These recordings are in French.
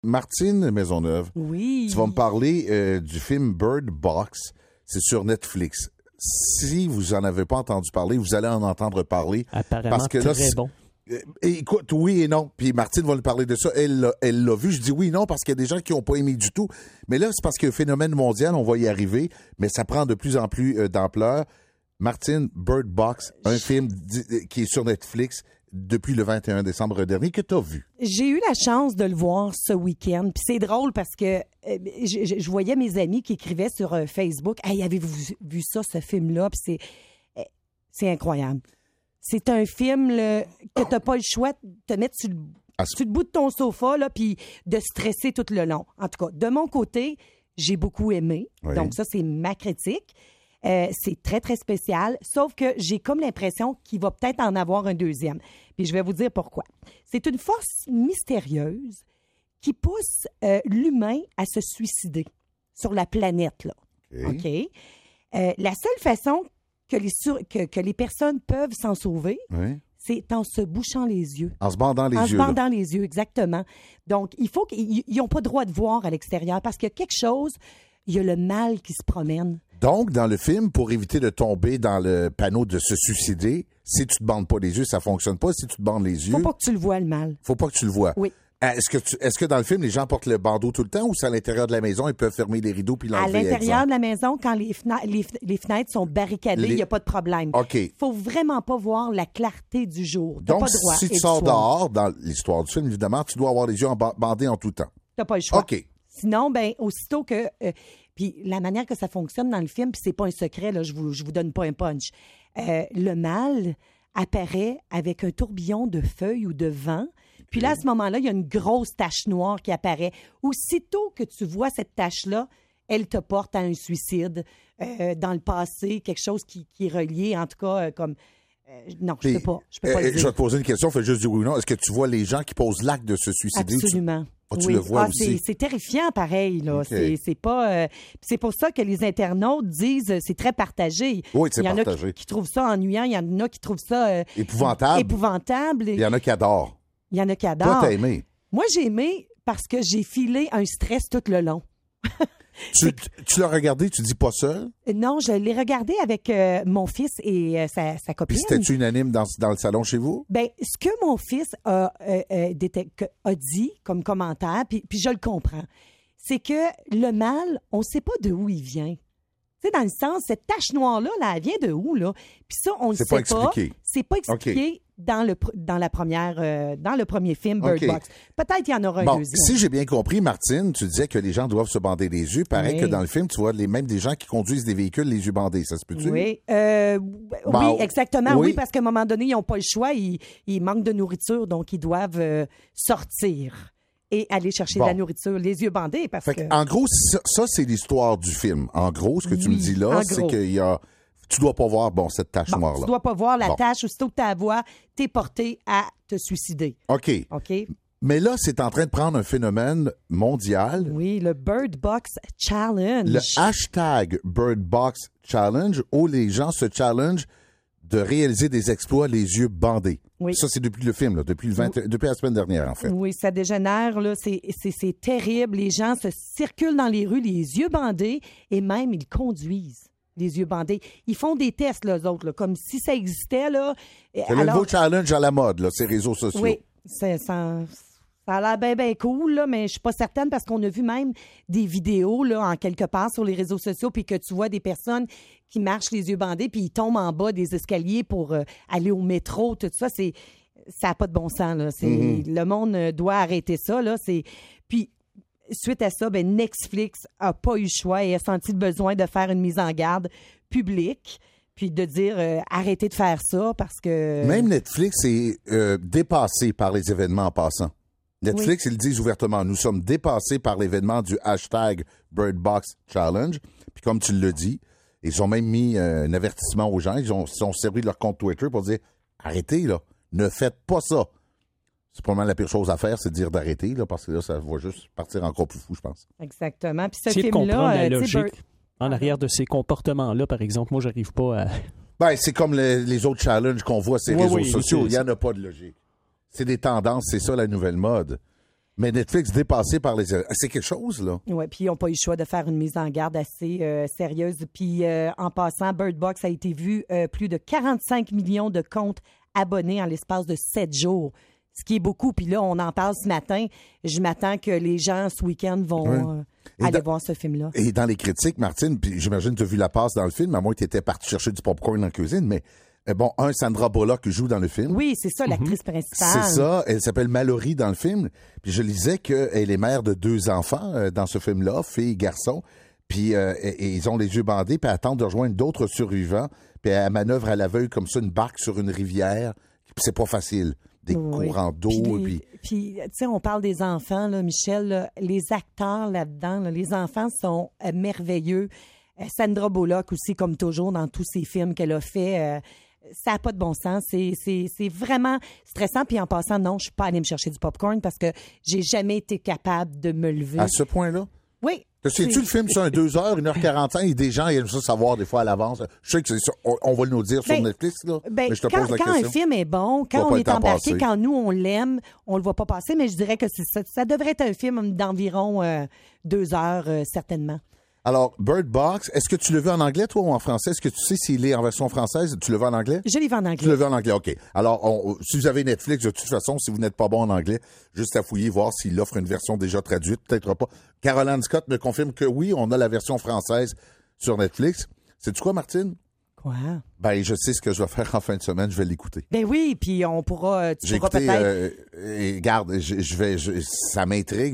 Martine Maisonneuve, Oui. tu vas me parler du film Bird Box. C'est sur Netflix. Si vous en avez pas entendu parler, vous allez en entendre parler. Apparemment, parce que là, très bon. Écoute, oui et non. Puis Martine va nous parler de ça. Elle l'a vu. Je dis oui et non parce qu'il y a des gens qui n'ont pas aimé du tout. Mais là, c'est parce qu'il y a un phénomène mondial. On va y arriver. Mais ça prend de plus en plus d'ampleur. Martine, Bird Box, un film qui est sur Netflix depuis le 21 décembre dernier. Que tu as vu? J'ai eu la chance de le voir ce week-end. Puis c'est drôle parce que je voyais mes amis qui écrivaient sur Facebook « Hey, avez-vous vu ça, ce film-là? » Puis c'est incroyable. C'est un film que tu n'as pas le choix de te mettre sur le bout de ton sofa là, puis de stresser tout le long. En tout cas, de mon côté, j'ai beaucoup aimé. Oui. Donc ça, c'est ma critique. C'est très, très spécial, sauf que j'ai comme l'impression qu'il va peut-être en avoir un deuxième. Puis je vais vous dire pourquoi. C'est une force mystérieuse qui pousse l'humain à se suicider sur la planète, là. OK? La seule façon que les personnes peuvent s'en sauver, c'est en se bouchant les yeux. En se bandant les yeux. En se bandant les yeux, exactement. Donc, il faut qu'ils n'ont pas le droit de voir à l'extérieur parce qu'il y a quelque chose, il y a le mal qui se promène. Donc, dans le film, pour éviter de tomber dans le panneau de se suicider, si tu te bandes pas les yeux, ça fonctionne pas. Si tu te bandes les yeux... Faut pas que tu le vois, le mal. Faut pas que tu le vois. Oui. Est-ce que dans le film, les gens portent le bandeau tout le temps ou c'est à l'intérieur de la maison, ils peuvent fermer les rideaux puis l'enlever? À l'intérieur de la maison, quand les fenêtres sont barricadées, il n'y a pas de problème. OK. Faut vraiment pas voir la clarté du jour. Donc, pas droit si tu sors dehors, dans l'histoire du film, évidemment, tu dois avoir les yeux bandés en tout temps. T'as pas le choix. OK. Sinon, aussitôt que... puis la manière que ça fonctionne dans le film, puis c'est pas un secret, là, je vous donne pas un punch. Le mal apparaît avec un tourbillon de feuilles ou de vent. Puis là, à ce moment-là, il y a une grosse tache noire qui apparaît. Aussitôt que tu vois cette tache-là, elle te porte à un suicide dans le passé, quelque chose qui est relié, en tout cas, comme... non, je peux pas le dire. Je vais te poser une question, fais juste dire oui ou non. Est-ce que tu vois les gens qui posent l'acte de se suicider? Absolument. Tu le vois aussi? C'est terrifiant, pareil. Là. Okay. C'est pas. C'est pour ça que les internautes disent c'est très partagé. Oui, c'est partagé. Il y en a qui trouvent ça ennuyant, il y en a qui trouvent ça épouvantable. Il y en a qui adorent. Il y en a qui adorent. Toi, t'as aimé? Moi, j'ai aimé parce que j'ai filé un stress tout le long. Tu l'as regardé, tu dis pas seul? Non, je l'ai regardé avec mon fils et sa copine. Puis c'était-tu unanime dans le salon chez vous? Bien, ce que mon fils a dit comme commentaire, puis je le comprends, c'est que le mal, on ne sait pas de où il vient. Tu sais, dans le sens, cette tache noire-là, elle vient de où, là? Puis ça, on ne sait pas. C'est pas expliqué dans le premier film, Bird Box. Peut-être qu'il y en aura un deuxième. Si j'ai bien compris, Martine, tu disais que les gens doivent se bander les yeux. Pareil que dans le film, tu vois même des gens qui conduisent des véhicules les yeux bandés. Ça se peut-tu? Oui. Oui, exactement. Oui, parce qu'à un moment donné, ils n'ont pas le choix. Ils manquent de nourriture, donc ils doivent sortir et aller chercher de la nourriture, les yeux bandés. En gros, ça, c'est l'histoire du film. En gros, ce que tu me dis là, c'est qu'il y a... Tu dois pas voir, cette tache noire-là. Tu dois pas voir la tache. Aussitôt que tu la vois, t'es porté à te suicider. OK. Mais là, c'est en train de prendre un phénomène mondial. Oui, le Bird Box Challenge. Le hashtag Bird Box Challenge, où les gens se challengent de réaliser des exploits les yeux bandés. Oui. Ça, c'est depuis le film, là, depuis la semaine dernière, en fait. Oui, ça dégénère, là. C'est terrible. Les gens se circulent dans les rues, les yeux bandés, et même ils conduisent les yeux bandés. Ils font des tests, là, eux autres, là, comme si ça existait, là. C'est le nouveau challenge à la mode, là, ces réseaux sociaux. Oui, ça a l'air bien, bien cool, là, mais je suis pas certaine parce qu'on a vu même des vidéos, là, en quelque part sur les réseaux sociaux, puis que tu vois des personnes qui marchent les yeux bandés, puis ils tombent en bas des escaliers pour aller au métro, tout ça. Ça n'a pas de bon sens, là. Le monde doit arrêter ça, là. Puis, suite à ça, Netflix n'a pas eu le choix et a senti le besoin de faire une mise en garde publique, puis de dire arrêtez de faire ça parce que... Même Netflix est dépassé par les événements en passant. Netflix, ils le disent ouvertement, nous sommes dépassés par l'événement du hashtag Bird Box Challenge. Puis comme tu le dis, ils ont même mis un avertissement aux gens. Ils sont servi de leur compte Twitter pour dire arrêtez, là, ne faites pas ça. C'est probablement la pire chose à faire, c'est de dire d'arrêter, là, parce que là, ça va juste partir encore plus fou, je pense. Exactement. Puis ce C'est de film-là... comprendre la logique en arrière de ces comportements-là, par exemple. Moi, j'arrive pas à... C'est comme les autres challenges qu'on voit sur les réseaux sociaux. Il n'y en a pas de logique. C'est des tendances, c'est ça la nouvelle mode. Mais Netflix dépassé par les... C'est quelque chose, là. Oui, puis ils n'ont pas eu le choix de faire une mise en garde assez sérieuse. Puis en passant, Bird Box a été vu plus de 45 millions de comptes abonnés en l'espace de 7 jours. Ce qui est beaucoup. Puis là, on en parle ce matin. Je m'attends que les gens, ce week-end, vont aller voir ce film-là. Et dans les critiques, Martine, puis j'imagine que tu as vu la passe dans le film, à moins que tu étais parti chercher du popcorn en cuisine, mais bon, Sandra Bullock joue dans le film. Oui, c'est ça, l'actrice principale. C'est ça. Elle s'appelle Mallory dans le film. Puis je lisais qu'elle est mère de 2 enfants dans ce film-là, fille et garçon. Puis et ils ont les yeux bandés, puis elle attend de rejoindre d'autres survivants. Puis elle manœuvre à l'aveugle comme ça une barque sur une rivière. Puis c'est pas facile. Des courants d'eau. Puis tu sais, on parle des enfants, là, Michel. Là, les acteurs là-dedans, là, les enfants sont merveilleux. Sandra Bullock aussi, comme toujours, dans tous ces films qu'elle a fait... ça n'a pas de bon sens. C'est vraiment stressant. Puis en passant, non, je ne suis pas allée me chercher du popcorn parce que j'ai jamais été capable de me lever. À ce point-là? Oui. Sais-tu le film sur 2 heures, 1h45 et des gens aiment ça savoir des fois à l'avance? Je sais que on va nous dire sur Netflix, là, mais je te pose la question. Quand un film est bon, quand on est embarqué, quand nous, on l'aime, on le voit pas passer, mais je dirais que ça devrait être un film d'environ 2 heures, certainement. Alors, Bird Box, est-ce que tu l'as vu en anglais, toi, ou en français? Est-ce que tu sais s'il est en version française? Tu l'as vu en anglais? Je l'ai vu en anglais. Tu l'as vu en anglais, OK. Alors, si vous avez Netflix, de toute façon, si vous n'êtes pas bon en anglais, juste à fouiller, voir s'il offre une version déjà traduite. Peut-être pas. Caroline Scott me confirme que oui, on a la version française sur Netflix. Sais-tu quoi, Martine? Quoi? Ben, je sais ce que je vais faire en fin de semaine. Je vais l'écouter. Ben oui, puis on pourra... J'ai écouté, peut-être... regarde, ça m'intrigue.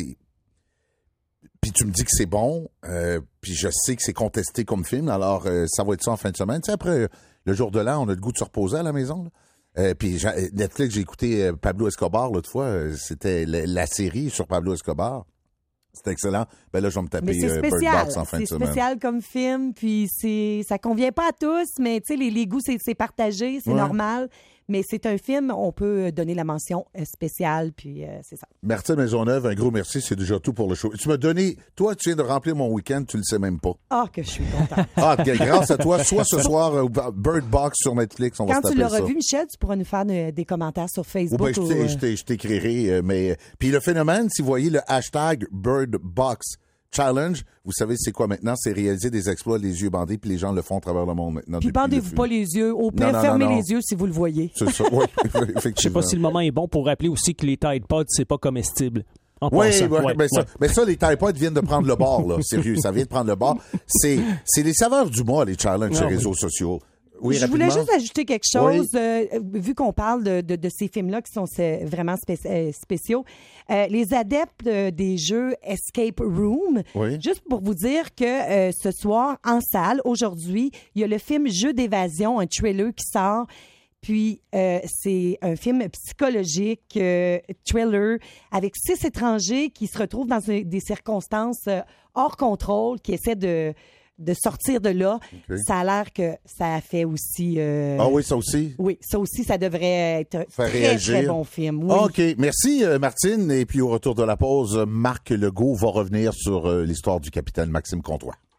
Puis tu me dis que c'est bon, puis je sais que c'est contesté comme film, alors ça va être ça en fin de semaine. Tu sais, après le jour de l'an, on a le goût de se reposer à la maison. Puis Netflix, j'ai écouté Pablo Escobar l'autre fois. C'était la série sur Pablo Escobar. C'était excellent. Ben là, je vais me taper Bird Box en fin de semaine. C'est spécial comme film, puis ça convient pas à tous, mais tu sais, les goûts, c'est partagé, c'est normal. Mais c'est un film, on peut donner la mention spéciale, puis c'est ça. Martine Maisonneuve, un gros merci, c'est déjà tout pour le show. Tu m'as donné, toi, tu viens de remplir mon week-end, tu le sais même pas. Ah, que je suis contente. Grâce à toi, soit ce soir, Bird Box sur Netflix, on va se taper ça. Quand tu l'auras vu, Michel, tu pourras nous faire des commentaires sur Facebook. Ben, je t'écrirai, mais... Puis le phénomène, si vous voyez le hashtag Bird Box Challenge, vous savez c'est quoi maintenant? C'est réaliser des exploits les yeux bandés, puis les gens le font à travers le monde maintenant. Puis bandez-vous pas les yeux. Au pire, fermez les yeux si vous le voyez. C'est ça, oui, effectivement. Je sais pas si le moment est bon pour rappeler aussi que les Tide Pods, c'est pas comestible. Oui, mais ça, les Tide Pods viennent de prendre le bord, là. Sérieux, ça vient de prendre le bord. C'est les saveurs du mois, les challenges sur les réseaux sociaux. Oui, je voulais juste ajouter quelque chose, vu qu'on parle de ces films-là qui sont vraiment spéciaux. Les adeptes des jeux Escape Room, juste pour vous dire que ce soir, en salle, aujourd'hui, il y a le film Jeu d'évasion, un thriller qui sort. Puis, c'est un film psychologique, thriller, avec 6 étrangers qui se retrouvent dans des circonstances hors contrôle, qui essaient de sortir de là. Okay. Ça a l'air que ça a fait aussi... Ah oui, ça aussi? Oui, ça aussi, ça devrait être un très bon film. Oui. OK. Merci, Martine. Et puis, au retour de la pause, Marc Legault va revenir sur l'histoire du capitaine Maxime Comtois.